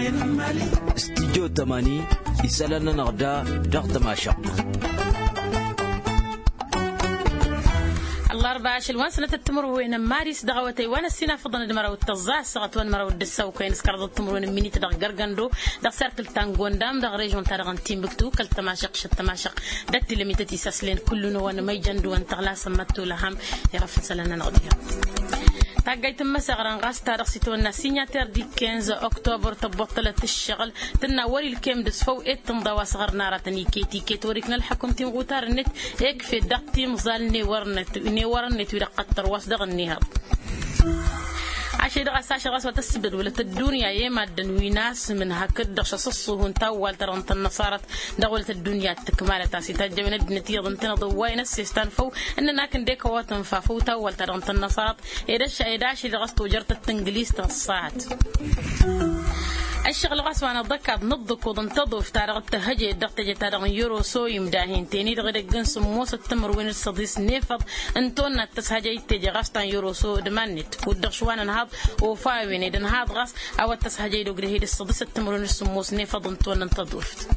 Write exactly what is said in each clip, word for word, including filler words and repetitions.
استديو تماني يسألنا نغدا ضغط ماشا الله أربعة شلوان سنة التمر وين مارس دعوتي وانا السنة فضنا دمرة والتزاع سقط وان مرة والدسة وكاين سكرت التمر وين مني تدغ جرجندو دغ سيركل تانغون دام دغ ريجون تارغن تيمبكتو كل تماشق شت تماشق دت اللي متتي ساسلين كلنا وانا ما يجندو وان تغلا سمتو لهم يغفل سلنا نغديها تاجيت مسغران غاس تاريخ سيتونا سيناتير دي خمسة أكتوبر تبطلت الشغل تناوري الكيم دسفو إت تنضوا صغر نارة نيكيتي كيت وريكنا الحكم تيم غوتار النت هيك في دقتي مزال نيورنت نيورنت ولا قطر واسدغ النهار عشان غاس عشان غاس وتسبد ولا الدنيا يما دنويناس من هكذا شصصه تاول ترى انت النصارى دولة الدنيا تكمال تاسي تجمعنا بنتيجة انتنا ضوين السيستان فو اننا كن ديك واتن فافو تاول ترى انت النصارى إيداش إيداش اللي غاس توجرت التنجليز تصاعد الشغل غاس وانا ضكاد نضك وضنتضو في تارغ التهجي دقتجي تارغ يورو سوي مداهين تاني دغير جنس موس التمر وين الصديس نيفض انتونا التسهجي تجي غاستان يورو سو دمانت ودغشوانا نهض وفاوين إذا هذا غاس أو التسهجي دغري هيد الصديس التمر وين السموس نيفض انتونا انتضوفت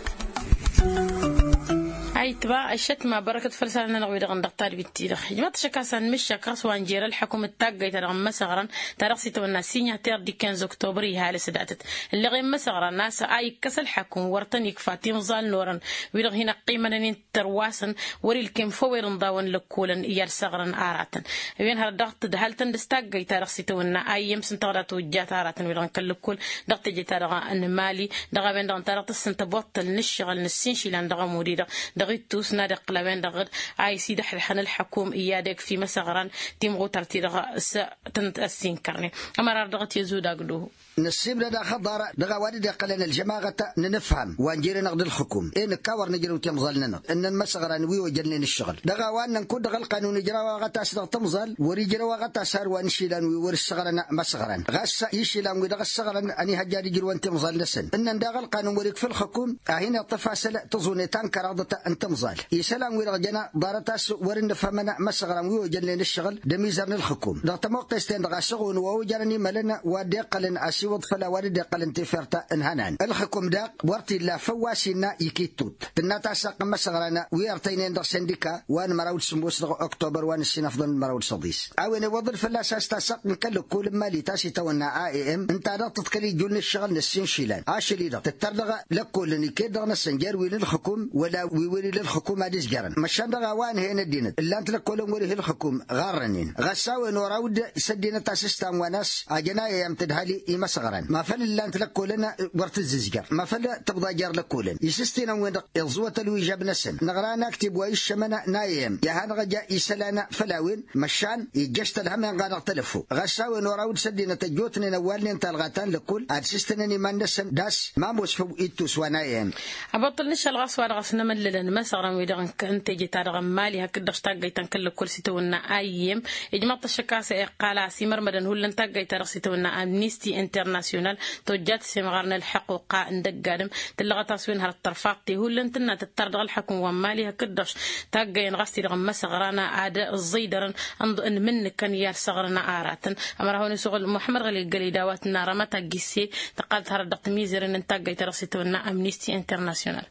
هاي تبع الشتمة بركة فلسطين نغوي دغن دقتار بالتاريخ جماعة شكاسان مش شكاس وانجير الحكومة التاجي ترغم مسغرا ترغسي تونا سيناتير دي خمسة أكتوبر هالي سداتت اللي غير مسغرا ناس اي كس الحكوم ورتن يكفاتي مزال نورا ويرغ هنا قيمة نين ترواسن وري الكم فوير نضاون لكولا يار صغرا آراتا وين هذا ضغط دهالتن دستاجي ترغسي تونا اي يمسن تغرات وجات آراتا ويرغن كل ضغط جي ترغا ان مالي دغا بين دغن ترغت السنتبوطل نشغل نسين شيلان دغا موريدا دغيت توس نادق قلبان دغد اي سي دحل حن الحكوم ايادك في مسغران تيمغو ترتي دغا س تنتاسين كرني امر دغت يزود اقدو نسيب لنا خضار دغا وادي قلنا الجماعه نفهم وانجير نقد الحكم ان كاور نجرو تمزلنا ان المسغران وي وجلنا الشغل دغا وان نكون دغ القانون جرا وغتا سد تمزل وري جرا وغتا سار وان شيلان وي ور الصغران مسغران غس يشيلان وي دغ الصغران اني هجاري جرو انت مزل نسن ان دغ القانون وريك في الحكم هنا طفاسل تظن تنكر انت مزال يسلام وي رجنا دارتاس ورن فهمنا مسغران وي وجلنا الشغل دميزرن الحكم دغ تموقستين دغ شغون ووجرني ملنا ودي قلن وض فلا ورد قلن تفرت انهنان الحكم داق ورتي لا فواسينا يكيتوت تناتا ساق مسغرنا ويرتين در سنديكا وان مراود سموس اكتوبر وان السنفضل مراود صديس اوين وضل فلا ساس تساق نكل كل مالي تاسي تونا اي ام انت دا تتكلي جول الشغل نسين شيلان اشلي دا تتردغ لكل نكيدغ نسنجر وين الحكم ولا ويولي للحكومه ديس جرن مشان دغ وان هنا دينت الا انت لكل وريه الحكم غارنين غساوي نوراود سدينا تاسستان وناس اجنا يمتدهالي مسغران ما فل اللي انت لكولنا ورت الززجر ما فل تبضى جار لكولن يسستينا وين يزوة الوجاب نسن نغرانا اكتب ويش شمنا نايم يا هذا غجا يسلانا فلاوين مشان يجشت الهم غانا اختلفوا غساوي نوراود سدينا تجوتني نوالني انت الغاتان لكل ادسستني ما نسن داس ما موسفو ايتوس ونايم ابطل نش الغصوار غسنا مللن مسغران ويدغن كنت جي تارغ مالي هكذا اشتاقي تنكل كل سيتونا ايم اجماع الشكاسه قال سيمر مدن هو لن تاقي ترسيتونا امنيستي انترناسيونال توجات سمغرنا الحقوق ندقادم تلغى تصوين هر الطرفاقتي هو لن تنا تتردغ الحكم ومالي هكدش تاقين غستي رغم مسغرنا عادة الزيدرن انضو ان من كان يار صغرنا آراتن امر هوني سوغل محمد غلي قلي داواتنا رمتا قيسي تقالت هر الدقميزر ان تاقي ترسيتونا امنيستي انترناسيونال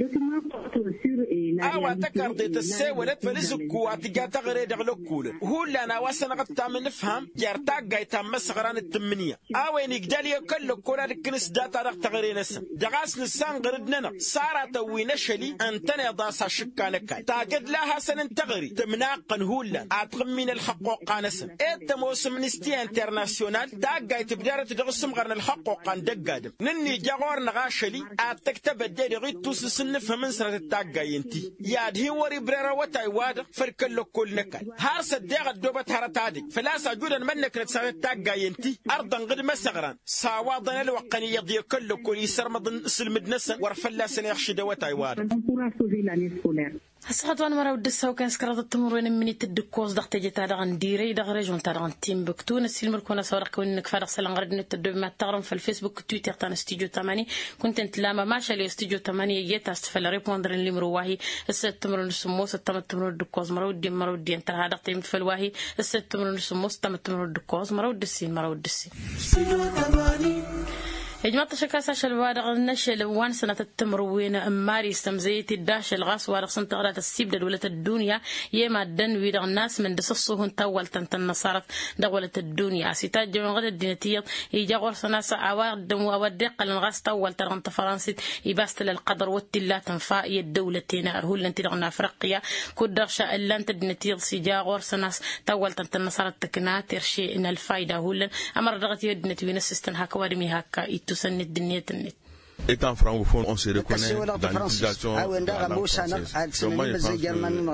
awa takarde tsewelet felizuku atigata غير دغلكول هو لنا واسنا قد تعمل نفهم جرتا جايتا مسغران التمنيه اوين يقدر كل كل كنس داتا رق تغري نسم دغاس لسان غردنا صارت وينشلي انتنا ضاس شكانك تاجد لها سن تغري تمناقن هولا اتغمين الحقوق نسم انت موسم نستي انترناسيونال تا جايت بدارت دغسم غرن الحقوق دقادم نني جغور نغاشلي اتكتب الدري غير توس نفهم من سره التاجاينتي ياد هي وري بريرا وتاي واد فركل كل نكال هارس الدغ الدوبه هرتادي فلا سجودا منك نتساوي تاجاينتي ارضا قد مسغران ساواضن الوقنيه دي كل كل يسرمد سلمدنس ورفلا سنيخشد وتاي واد الصحة وانا مرة ودسها وكان سكرات التمر وين مني تدكوز دغت جي تارغن ديري دغ ريجون تارغن تيمبكتو نسيل مركونا سورق وينك فارغ سلان غرد نتدو ما تغرم في الفيسبوك تويتر تاع استوديو ثمانية كنت انت لاما ماشا لي استوديو ثمانية يتا استفل ريبوندر اللي مروواهي الست تمر نسموس التم التمر دكوز مرو دي مرو دي انت هذا قيمه في الواهي الست تمر نسموس التم التمر دكوز مرو دسين مرو دسين جماعة شكاسة شلوارغ النشل وان سنة التمروين أماري استمزيت الداش الغاس وارغ سنة غرات السيب دولة الدنيا يما الدن ويرغ الناس من دسصوهن تول تنتن نصارت دولة الدنيا سيتاج جمع غد الدينتيض يجاور سناسة عوار دم وودق الغاس تول ترغن تفرانسيت يباست للقدر والتلا تنفاء الدولتين أرهول لن ترغن أفريقيا كدر شاء لن تدنتيض سيجاور سناس تول تنتن نصارت تكنات ترشي إن الفايدة هولن أمر رغت يدنت وين السيستن هكا وارمي هكا يتسند الدنيا النت. Étant francophone, on se reconnaît dans l'utilisation de la langue française. Comment il pense que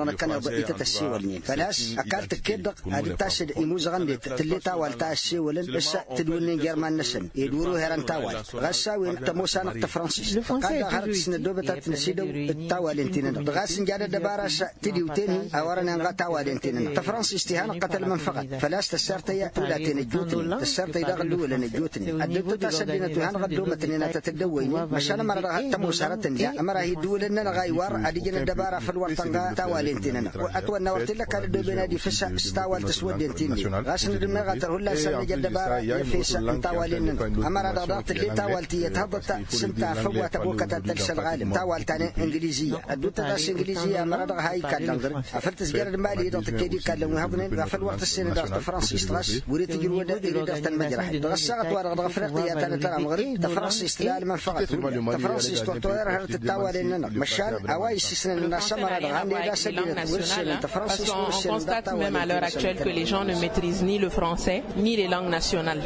le français تسيولني فلاس أكلت كده هذه تاشد إموزغندي تلي تاول تاشيولن بس تدوني جرمان نسن يدوروا هران تاول غساوين تموسا نقطة فرنسيس قد هرت سندو بتات نسيدو التاول انتين غاسن جاد دبارس تدي وتني أورنا نغا تاول انتين تفرنسيس تهان قتل من فقط فلاس تسرتي تولاتين الجوتني تسرتي دغلو ولا الجوتني الدكتور تسدينا تهان غدو متنينا تتدويني مشان مرة تموسارتن يا أمره يدول إننا غايوار أديجن الدبارة في الوطن تاوالين تيننا وأتونا وقت لك على الدبنا دي فسا استاول تسود تيني غاسن دمنا غتر هلا سنة جد الدبارة يفيسا تاوالين أمره ضغط اللي تاولتي يتهبط سنتا فوة تبوكة تلش الغالب تاول تاني إنجليزية الدوت داس إنجليزية أمره ضغ هاي كلام أفلت سجار المالي ضغط كيدي كلام وهذني في الوقت السنة ضغط فرنسيس غاس وريت يجرون ضغط المجرح غسقت ورق ضغط أفريقيا تاني ترى مغرب فرنسيس تلال من فقط فرنسيس توتوير هرت التاول إننا مشان أواي سيسن الناس مرة غني لا سبيل ورسل فرنسيس ورسل. On constate même à l'heure actuelle que les gens ne maîtrisent ni le français ni les langues nationales.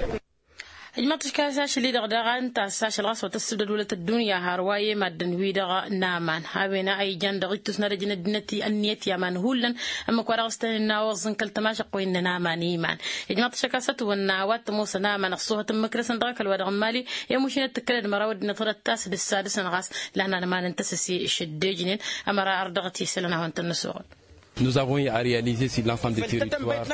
المطش كاساش اللي دغدغان تاساش الغاس وتسد دولة الدنيا هارواي مادن ويدغ نامان هاوينا أي جان دغيتوس نرجن الدنتي النيت يامان هولن أما كوراغستان الناوزن كل تماشق وين نامان إيمان المطش كاسات والناوات موسى نامان الصوهة مكرسن دغك الوادغ مالي يمشين التكرد مراود نطر التاس بالسادس غاس لأننا ما ننتسسي الشديجنين أما را أردغتي سلنا وانت النسوغ. Nous avons eu à réaliser sur l'ensemble des territoires.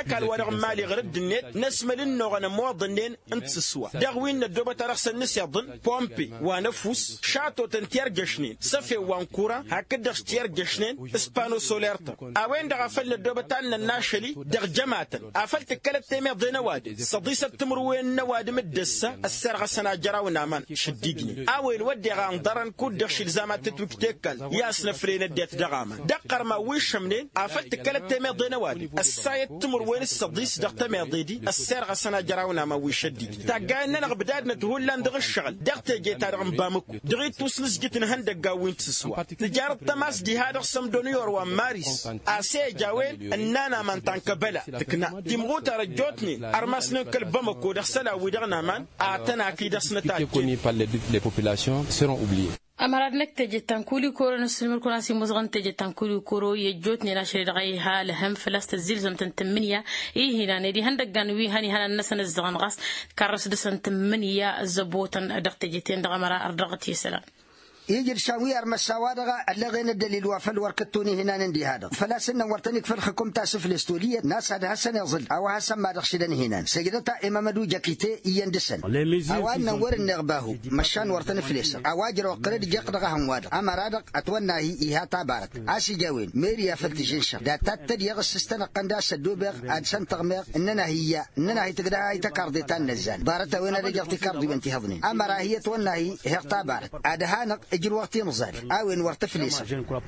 نسمل إنه أنا مواطنين أنت سوا دعوين الدوبة ترخص الناس يضن بومبي ونفوس شاتو تنتير جشنين سفي وانكورا هكذا تير جشنين إسبانو سوليرتا أوين دعفل الدوبة تاعنا الناشلي دغ جماعة أفلت كلب تيمير دي نوادي صديسة تمروين نوادي مدسة السرغة سنة جراو نامان شديقني أوين ودي غان دران كود دخش الزامات تتوكتكال ياسنا فرين الديت دغاما دقر ما ويش منين أفلت كلب تيمير دي نوادي السايد تمروين الصديس دغ تيمير دي السرغة سنة جراونا ما ويشديد تاقانا نغبدادنا تقول لان دغ الشغل دغت جيت هذا بامكو دغيت توسلس جيت نهندق قاوين تسوا تجارة تماس دي هذا سمدونيور وماريس أسي جاوين أننا من تنكبلا تكنا تمغوت رجوتني أرماسنا كل بامكو دغسلا ودغنا من أعتنا كي دسنتاج les populations seront oubliées. أمراد نكتج تنكولي كورو نسلم كوناسي مزغن تج تنكولي كورو يجوتني ناشر رغي حال هم فلست الزلزم تنتمنيا إيه هنا ندي هندق جانوي هني هنا النسن الزغن غاس كرس دسن تمنيا الزبوتن أدقتجتين دغمرا أردغتي سلام يجي الشاوير مساوادغا اللغين الدليل وفل وركتوني هنا ندي هذا فلا سنة ورتنك في الحكومة تاسف الاستولية ناس هذا هسن يظل أو هسن ما دخشدن هنا سجدتا إمام دو جاكيتي يندسن أو أن نور النغباه مشان ورتن فليس أواجر وقرد جقدغا هم وادغ أما رادغ أتونا هي إيها تابارت عاسي جاوين ميريا فلتجنشا دا تاتد يغسستن قنداس الدوبغ أدسن تغمغ إننا هي إننا هي تقدها هي تكارديتان نزان بارتا وين رجلتي كاردي بنتي هضني أما راهي تونا هي هي تابارت أدهانق يجي وقتي نزال أوين ورتفليس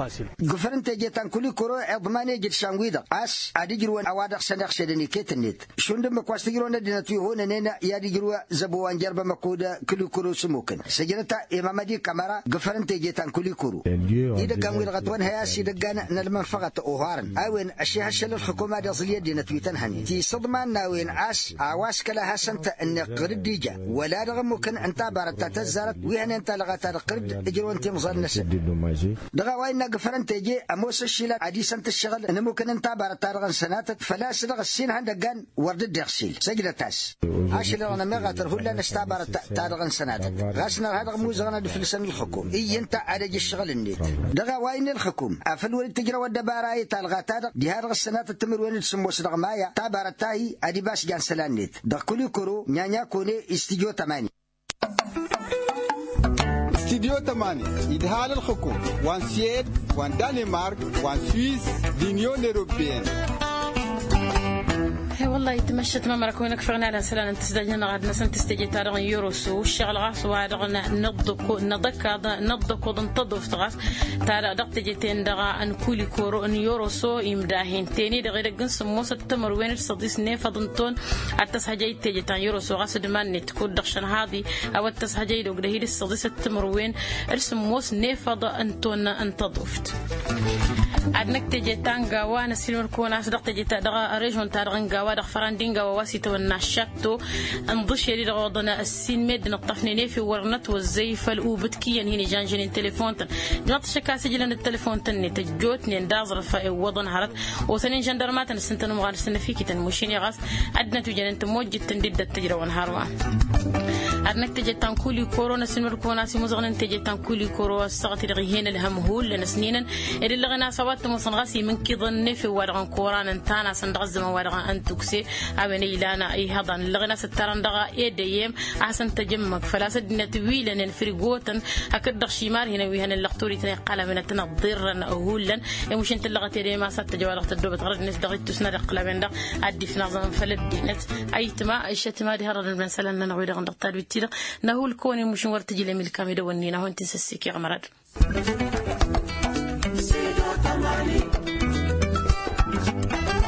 قفرنت جيتان كل كرو عظماني جد شانويدا أس أديجرون أوادق سنخ شدني كيتنيت شون دم كواستيجرون دينتوي هون نينا ياديجروا زبوان جرب مكودا كل كرو سموكن سجلتا إمام دي كاميرا قفرنت جيتان كل كرو إذا كان ويرغتون هياس إذا كان نلمن فقط أوهارن أوين أشياء شل الحكومة دزلية دينتوي تنهني تي صدمان ناوين أس عواس كلا هسنت إن قرد ديجا ولا رغم ممكن أنت بارتا تزارت وين أنت لغت القرد يجرون تمزل نسل دغا وين قفرن تيجي اموس الشيله عادي سنت الشغل ان ممكن انت بارتارغن سنات فلا سدغ السين عندك كان ورد الدغسيل سجل تاس عاشل انا ما غاتر هلا نستعبر تارغن سنات غاسنا هذا موزغنا في لسان الحكومه اي انت على الشغل النيت دغا وين الحكومه افل ولد تجرى ودباراي تالغا تارغ دي هذا السنات التمر وين السمو صدغ مايا تابارتاي ادي باس جان سلانيت دغ كرو نيانيا كوني استديو ثمانية استديو ثمانية إدهال الحكومة وان سيد وان دنمارك وان سويس دينيون أوروبيين والله والله تمشت ما مركونك فغنا لا سلام تسدجنا غادنا سنت تستجي تارغ يوروسو الشغل غاس وادغنا نضكو نضك نضكو ننتضف تغاس تارا دقت جيتين دغا ان كولي كورو ان يوروسو يمداهين تاني دغير جنس موس التمر وين الصديس نيفضنتون التسحجي تيجي تان يوروسو غاس دمان نتكون دخشن هذه او التسحجي دغ دهير الصديس التمر وين ارسم موس نيفض انتون انتضفت عدنك تجي تانغا وانا سيلور كونا صدق تجي تدغا ريجون تارغن غوا دغ فراندينغا وواسيتو النشاتو انضش يريد غوضنا السين ميد نطفني في ورنت والزيف الأوبتكيا هني جانجين تليفون تن جات شكا سجلن التليفون تني تجوتني اندازر في وضن هرت وثنين جندرمات السنتن مغار سنه فيك تنمشيني غاس عدنا تجن انت موجد تندد التجرا ونهاروا عدنك تجي تانكولي كورونا سيلور كونا سي مزغن تجي تانكولي كورو الصغت رغيهن الهمهول لنسنين اللي لغنا سوات مصنغاسي من كيظن في ورغن كوران انتانا سندغز ما ورغن انتوكسي اويني لانا اي هضن لغنا ستران دغا ايديم احسن تجمك فلا سدنا تويلا الفريغوتن اكد شيمار هنا ويهن اللقطوري تني قلم من تنضرن اوهولا مش انت لغتي ما سات جوالغت الدوب تغرد نس دغيت تسنر قلبن دا ادي في نظام فلدينت ايتما ايشتما دي هرر المساله لنا ويدا غندقتار بيتيدا نهو الكوني مش ورت جي لميل كاميدا ونينا هو انت سسيكي غمرد Thank you.